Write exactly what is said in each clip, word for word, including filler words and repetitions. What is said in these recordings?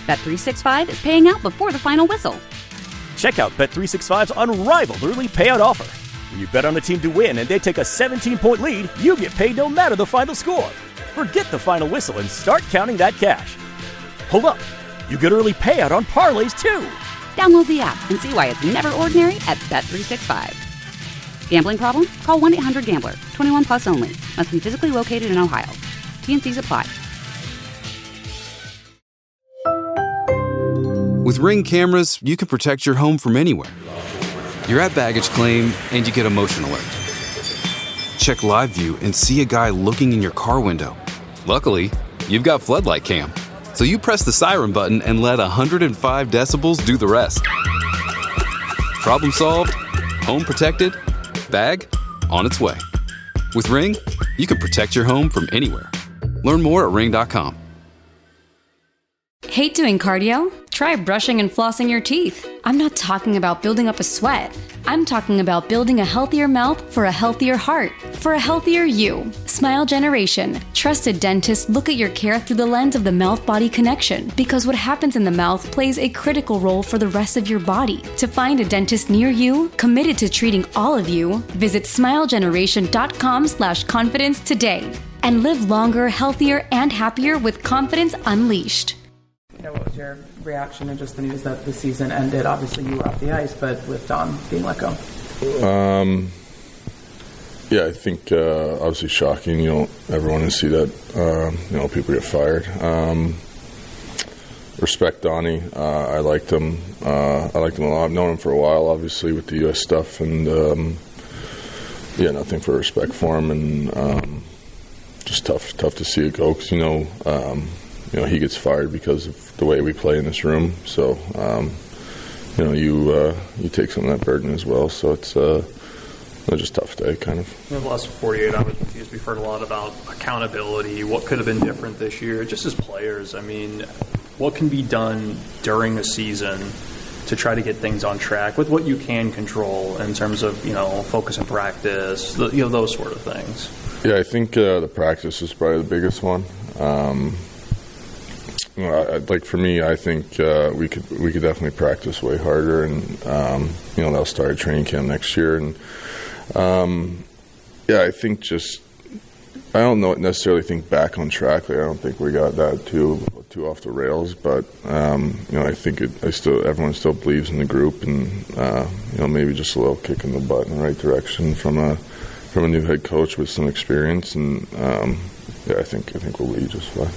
Bet three sixty-five is paying out before the final whistle. Check out Bet three sixty-five's unrivaled early payout offer. When you bet on a team to win and they take a seventeen-point lead, you get paid no matter the final score. Forget the final whistle and start counting that cash. Hold up. You get early payout on parlays, too. Download the app and see why it's never ordinary at Bet three sixty-five. Gambling problem? Call one eight hundred gambler. twenty-one plus only. Must be physically located in Ohio. T and C's apply. With Ring cameras, you can protect your home from anywhere. You're at baggage claim and you get a motion alert. Check live view and see a guy looking in your car window. Luckily, you've got Floodlight Cam. So you press the siren button and let one hundred five decibels do the rest. Problem solved, home protected, bag on its way. With Ring, you can protect your home from anywhere. Learn more at ring dot com. Hate doing cardio? Try brushing and flossing your teeth. I'm not talking about building up a sweat. I'm talking about building a healthier mouth for a healthier heart, for a healthier you. Smile Generation. Trusted dentists look at your care through the lens of the mouth-body connection, because what happens in the mouth plays a critical role for the rest of your body. To find a dentist near you, committed to treating all of you, visit smile generation dot com slash confidence today. And live longer, healthier, and happier with confidence unleashed. You know, what was your reaction to just the news that the season ended? Obviously, you were off the ice, but with Don being let go. Um, yeah, I think uh, obviously shocking. You don't ever want to see that. Uh, you know, people get fired. Um, respect Donnie. Uh, I liked him. Uh, I liked him a lot. I've known him for a while, obviously, with the U S stuff, and um, yeah, nothing for respect for him, and um, just tough, tough to see it go. Because you know. Um, You know, he gets fired because of the way we play in this room. So, um, you know, you uh, you take some of that burden as well. So it's uh, it's just a tough day, kind of. In the last forty-eight hours, we've heard a lot about accountability, what could have been different this year. Just as players, I mean, what can be done during a season to try to get things on track with what you can control in terms of, you know, focus and practice, you know, those sort of things? Yeah, I think uh, the practice is probably the biggest one. Um, You know, I, like for me, I think uh, we could we could definitely practice way harder, and um, you know they'll start training camp next year, and um, yeah, I think just I don't know necessarily think back on track. Like, I don't think we got that too too off the rails, but um, you know I think it, I still everyone still believes in the group, and uh, you know maybe just a little kick in the butt in the right direction from a from a new head coach with some experience, and um, yeah, I think I think we'll be just fine.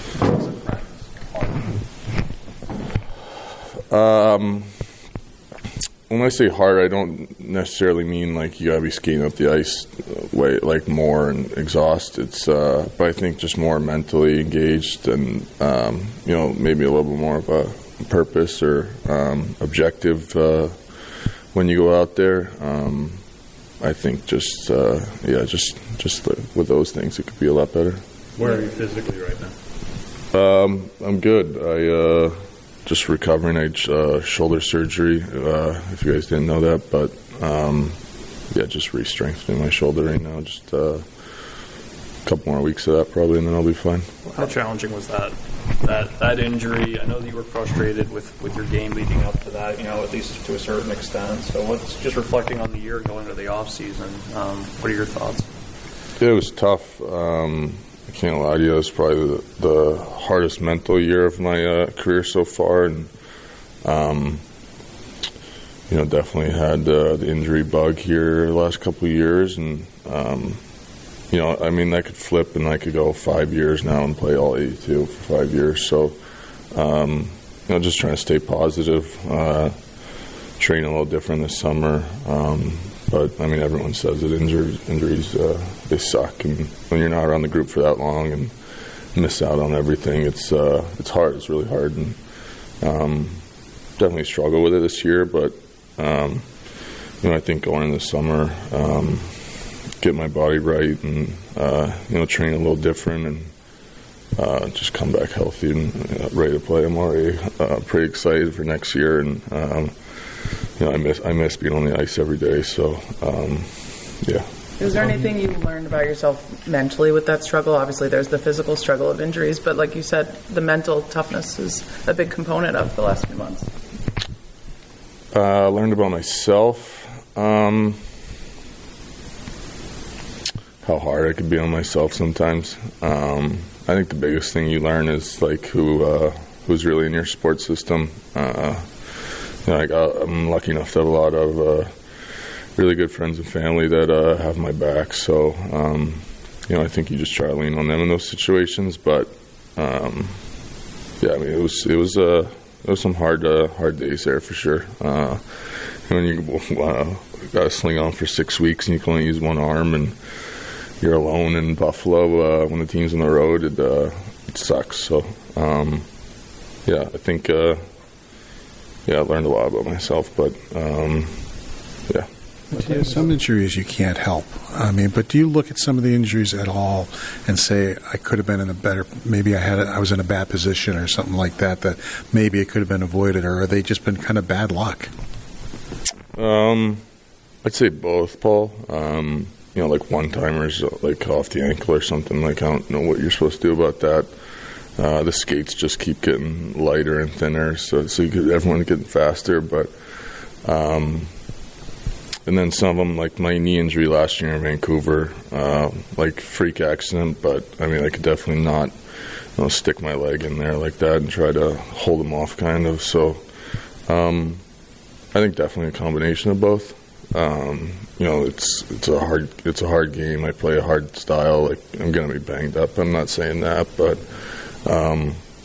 Um, when I say hard, I don't necessarily mean like you gotta be skating up the ice way like more and exhaust. It's, uh, but I think just more mentally engaged and um, you know maybe a little bit more of a purpose or um, objective uh, when you go out there. Um, I think just uh, yeah, just just with those things, it could be a lot better. Where are you physically right now? Um, I'm good. I. Uh, Just recovering a uh, shoulder surgery, uh, if you guys didn't know that. But, um, yeah, just re-strengthening my shoulder right now. Just uh, a couple more weeks of that probably, and then I'll be fine. How challenging was that, that that injury? I know that you were frustrated with, with your game leading up to that, you know, at least to a certain extent. So what's just reflecting on the year going into the off-season, um, what are your thoughts? Yeah, it was tough. Um I can't lie to you, it was probably the, the hardest mental year of my uh, career so far, and um, you know, definitely had uh, the injury bug here the last couple of years, and um, you know, I mean, that could flip, and I could go five years now and play all eighty-two for five years. So, um, you know, just trying to stay positive, uh, train a little different this summer. Um, But, I mean, everyone says that injuries, injuries uh, they suck. And when you're not around the group for that long and miss out on everything, it's uh, it's hard. It's really hard. And um, definitely struggle with it this year. But, um, you know, I think going into the summer, um, get my body right and, uh, you know, train a little different and uh, just come back healthy and uh, ready to play. I'm already uh, pretty excited for next year. And, um, You know, I miss I miss being on the ice every day. So, um, yeah. Is there anything you learned about yourself mentally with that struggle? Obviously, there's the physical struggle of injuries, but like you said, the mental toughness is a big component of the last few months. Uh, learned about myself. Um, how hard I could be on myself sometimes. Um, I think the biggest thing you learn is like who uh, who's really in your support system. Uh, you know, like, I'm lucky enough to have a lot of uh, really good friends and family that uh, have my back. So, um, you know, I think you just try to lean on them in those situations. But um, yeah, I mean, it was it was uh, it was some hard uh, hard days there for sure. Uh, when you uh, got a sling on for six weeks and you can only use one arm and you're alone in Buffalo uh, when the team's on the road, it, uh, it sucks. So, um, yeah, I think, uh, yeah, I learned a lot about myself, but, um, yeah. Yeah, some injuries you can't help. I mean, but do you look at some of the injuries at all and say, I could have been in a better, maybe I had, a, I was in a bad position or something like that, that maybe it could have been avoided, or are they just been kind of bad luck? Um, I'd say both, Paul. Um, you know, like one-timers, like off the ankle or something, like I don't know what you're supposed to do about that. Uh, the skates just keep getting lighter and thinner, so, so you get everyone getting faster, but, um, and then some of them, like my knee injury last year in Vancouver, uh, like freak accident, but I mean, I could definitely not, you know, stick my leg in there like that and try to hold them off kind of, so, um, I think definitely a combination of both. Um, you know, it's it's a hard it's a hard game. I play a hard style. Like I'm going to be banged up. I'm not saying that, but um,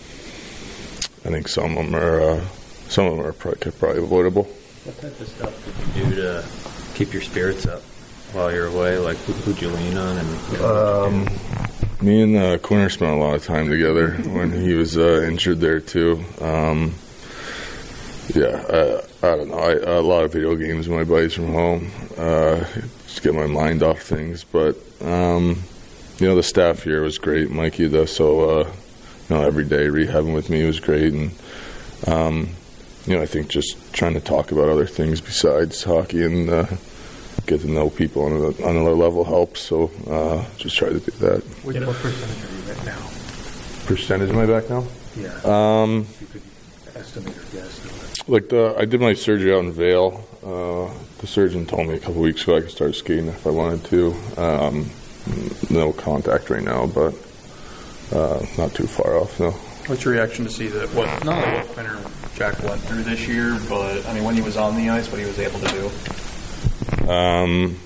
I think some of them are uh, some of them are probably, probably avoidable. What type of stuff did you do to keep your spirits up while you're away? Like who, who'd you lean on? And um, me and uh, Quinner spent a lot of time together when he was uh, injured there too. Um, Yeah, uh, I don't know. I, a lot of video games with my buddies from home, uh, just get my mind off things. But um, you know, the staff here was great. Mikey does so. Uh, you know, every day rehabbing with me was great, and um, you know, I think just trying to talk about other things besides hockey and uh, get to know people on, a, on another level helps. So uh, just try to do that. What, what percentage are you at now? Percentage am I back now? Yeah. Um, if you could estimate or guess. Like the, I did my surgery out in Vail. Uh, the surgeon told me a couple weeks ago I could start skating if I wanted to. Um, no contact right now, but uh, not too far off. No. What's your reaction to see that? What not only what Quinner Jack went through this year, but I mean when he was on the ice, what he was able to do. Um,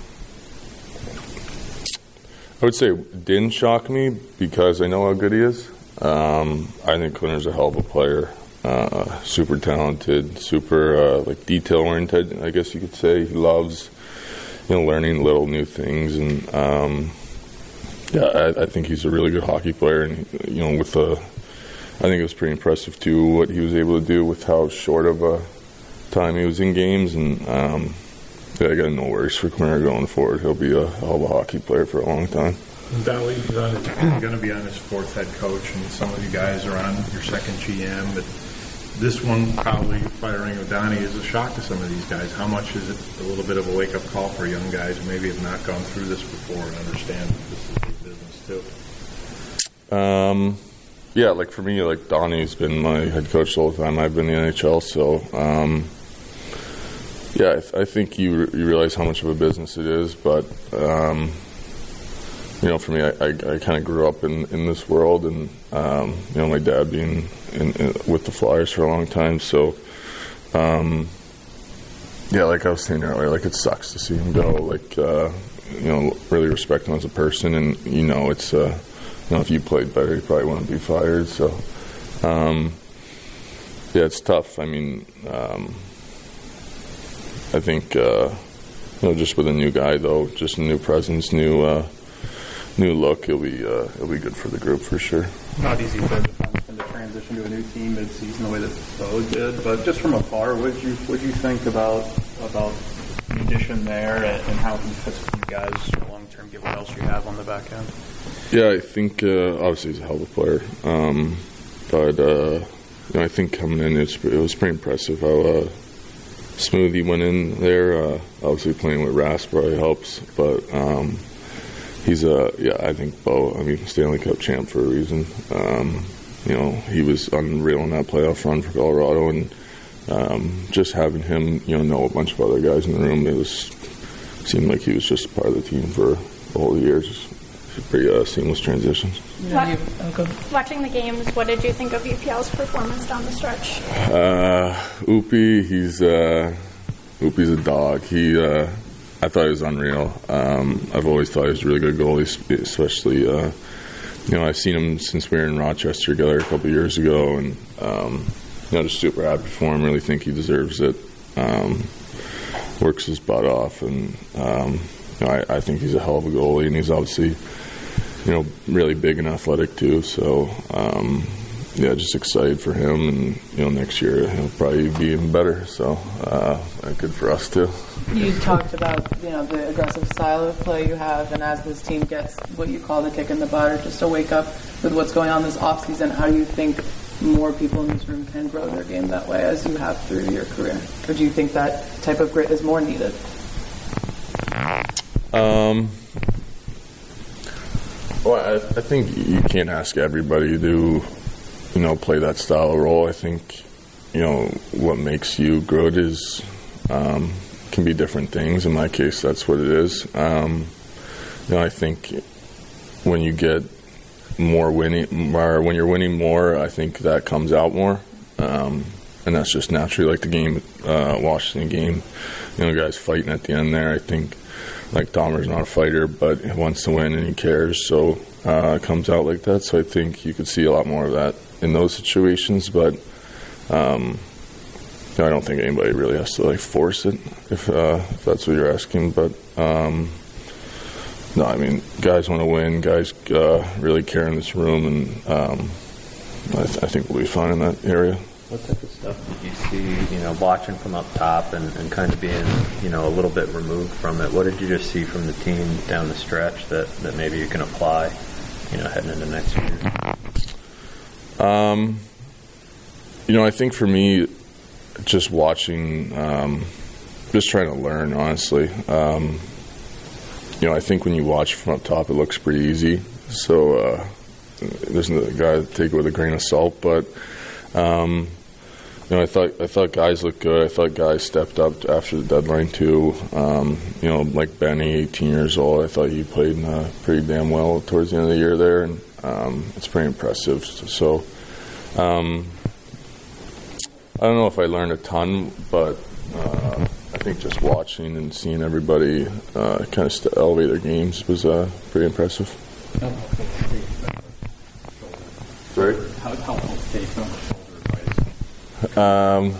I would say it didn't shock me because I know how good he is. Um, I think Quinner's a hell of a player. Uh, super talented, super uh, like detail oriented, I guess you could say. He loves, you know, learning little new things, and um, yeah, I, I think he's a really good hockey player. And you know, with the, I think it was pretty impressive too what he was able to do with how short of a time he was in games. And um, yeah, I got no worries for Quinner going forward. He'll be a hell of a hockey player for a long time. Dolly, he's going to be on his fourth head coach, and some of you guys are on your second G M, but this one, probably firing of Donnie, is a shock to some of these guys. How much is it a little bit of a wake-up call for young guys who maybe have not gone through this before and understand that this is big business too? Um, yeah, like for me, like Donnie's been my head coach the whole time I've been in the N H L, so um, yeah, I, th- I think you you realize how much of a business it is, but um, you know, for me, I, I, I kind of grew up in, in this world, and um, you know, my dad being in, in, with the Flyers for a long time, so um, yeah, like I was saying earlier, like it sucks to see him go. Like uh, you know, really respect him as a person, and you know, it's uh, you know, if you played better, you probably wouldn't be fired. So um, yeah, it's tough. I mean, um, I think uh, you know, just with a new guy though, just a new presence, new. Uh, New look, it'll be uh, it'll be good for the group for sure. Not easy for a defenseman to transition to a new team mid-season the way that Bo did, but just from afar, what did you what you think about about the addition there and, and how he fits with you guys long term? Given what else you have on the back end. Yeah, I think uh, obviously he's a hell of a player, um, but uh, you know, I think coming in it's, it was pretty impressive how uh, smooth he went in there. Uh, obviously, playing with Rask probably helps, but um, he's a yeah. I think Bo. I mean, Stanley Cup champ for a reason. Um, you know, he was unreal in that playoff run for Colorado, and um, just having him, you know, know a bunch of other guys in the room, it was seemed like he was just part of the team for the whole year. Just pretty uh, seamless transition. Yeah, you, okay. Watching the games, what did you think of U P L's performance down the stretch? Uh, Upi, he's uh, Upi's a dog. He, uh, I thought he was unreal. Um, I've always thought he was a really good goalie, especially. Uh, You know, I've seen him since we were in Rochester together a couple of years ago, and um, you know, just super happy for him. Really think he deserves it. Um, works his butt off, and um, you know, I, I think he's a hell of a goalie, and he's obviously, you know, really big and athletic too. So um, yeah, just excited for him, and you know, next year he'll probably be even better. So uh, good for us too. You talked about, you know, the aggressive style of play you have, and as this team gets what you call the kick in the butt, or just to wake up with what's going on this offseason, how do you think more people in this room can grow their game that way as you have through your career? Or do you think that type of grit is more needed? Um, well, I, I think you can't ask everybody to, you know, play that style of role. I think, you know, what makes you good is um, can be different things. In my case, that's what it is. Um, you know, I think when you get more winning, or when you're winning more, I think that comes out more. Um, and that's just naturally like the game, uh, Washington game. You know, guys fighting at the end there. I think, like, Dahmer's not a fighter, but he wants to win and he cares, so uh, it comes out like that. So I think you could see a lot more of that in those situations, but um, you know, I don't think anybody really has to, like, force it, if, uh, if that's what you're asking. But um, no, I mean, guys want to win. Guys uh, really care in this room, and um, I, th- I think we'll be fine in that area. What type of stuff did you see, you know, watching from up top and, and kind of being, you know, a little bit removed from it? What did you just see from the team down the stretch that, that maybe you can apply, you know, heading into next year? Um, you know, I think for me, just watching, um, just trying to learn, honestly. Um, you know, I think when you watch from up top, it looks pretty easy. So uh, there's a guy to take it with a grain of salt, but um, you know, I thought I thought guys looked good. I thought guys stepped up after the deadline too. Um, you know, like Benny, eighteen years old. I thought he played uh, pretty damn well towards the end of the year there, and um, it's pretty impressive. So, um, I don't know if I learned a ton, but uh, I think just watching and seeing everybody uh, kind of st- elevate their games was uh, pretty impressive. Sorry? How helpful Dave on the shoulder advice? Um,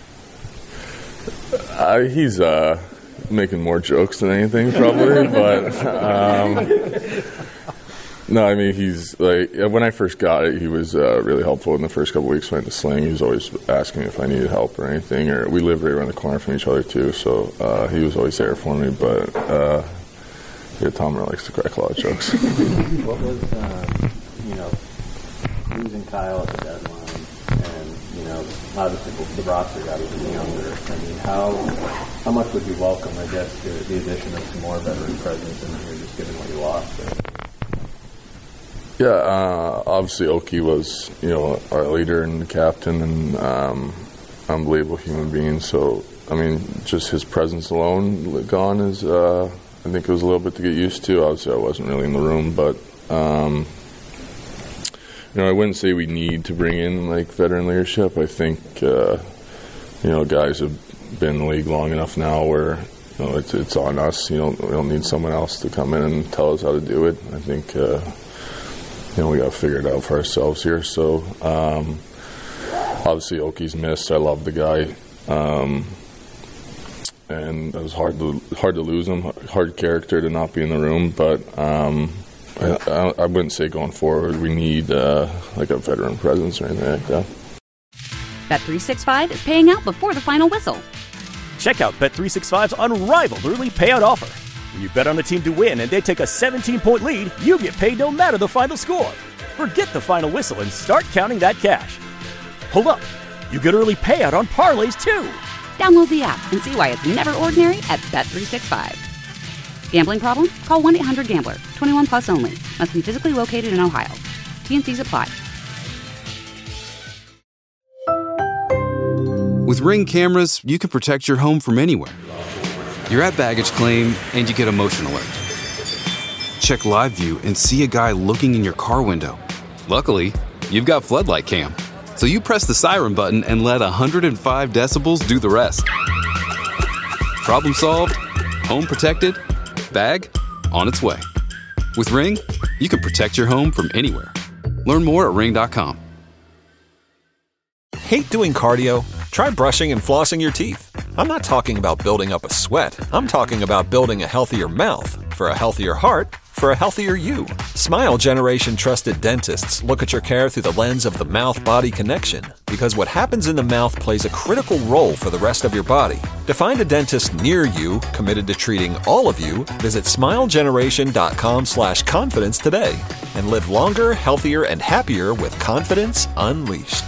I, he's uh, making more jokes than anything, probably. but um, no, I mean, he's like, when I first got it, he was uh, really helpful in the first couple of weeks when I went to Sling. He was always asking me if I needed help or anything. Or we live right around the corner from each other too, so uh, he was always there for me. But uh, yeah, Tomer likes to crack a lot of jokes. What was, uh, you know, losing Kyle at the deadline? You know, obviously the roster got even younger. I mean, how how much would you welcome, I guess, the, the addition of some more veteran presence in here, just given what you lost? Yeah, uh, obviously Oki was, you know, our leader and the captain, and um, unbelievable human being. So, I mean, just his presence alone gone is, uh, I think it was a little bit to get used to. Obviously, I wasn't really in the room, but. Um, You know, I wouldn't say we need to bring in, like, veteran leadership. I think, uh, you know, guys have been in the league long enough now where, you know, it's, it's on us. You know, we don't need someone else to come in and tell us how to do it. I think, uh, you know, we got to figure it out for ourselves here. So, um, obviously, Oki's missed. I love the guy. Um, and it was hard to, hard to lose him, hard character to not be in the room. But, um I, I wouldn't say going forward we need uh, like a veteran presence or anything like that. Bet three sixty-five is paying out before the final whistle. Check out Bet three sixty-five's unrivaled early payout offer. When you bet on a team to win and they take a seventeen-point lead, you get paid no matter the final score. Forget the final whistle and start counting that cash. Hold up. You get early payout on parlays too. Download the app and see why it's never ordinary at Bet three sixty-five. Gambling problem? Call one eight hundred gambler. twenty-one plus only. Must be physically located in Ohio. T and C's apply. With Ring cameras, you can protect your home from anywhere. You're at baggage claim and you get a motion alert. Check live view and see a guy looking in your car window. Luckily, you've got Floodlight Cam. So you press the siren button and let one hundred five decibels do the rest. Problem solved, home protected, bag on its way. With Ring, you can protect your home from anywhere. Learn more at ring dot com. Hate doing cardio? Try brushing and flossing your teeth. I'm not talking about building up a sweat. I'm talking about building a healthier mouth for a healthier heart for a healthier you. Smile Generation trusted dentists look at your care through the lens of the mouth-body connection, because what happens in the mouth plays a critical role for the rest of your body. To find a dentist near you committed to treating all of you, visit smilegeneration.com slash confidence today and live longer, healthier, and happier with confidence unleashed.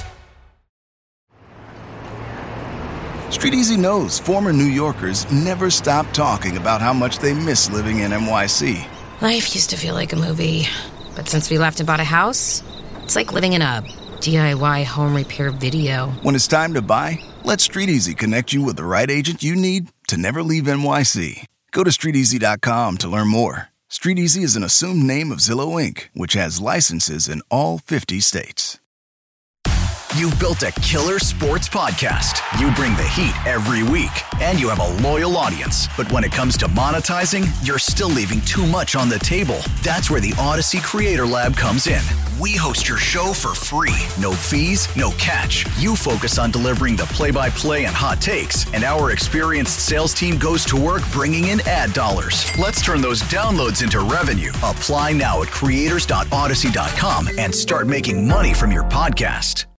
Street Easy knows former New Yorkers never stop talking about how much they miss living in N Y C. Life used to feel like a movie, but since we left and bought a house, it's like living in a D I Y home repair video. When it's time to buy, let Street Easy connect you with the right agent you need to never leave N Y C. Go to street easy dot com to learn more. Street Easy is an assumed name of Zillow Incorporated, which has licenses in all fifty states. You've built a killer sports podcast. You bring the heat every week, and you have a loyal audience. But when it comes to monetizing, you're still leaving too much on the table. That's where the Odyssey Creator Lab comes in. We host your show for free. No fees, no catch. You focus on delivering the play-by-play and hot takes, and our experienced sales team goes to work bringing in ad dollars. Let's turn those downloads into revenue. Apply now at creators dot odyssey dot com and start making money from your podcast.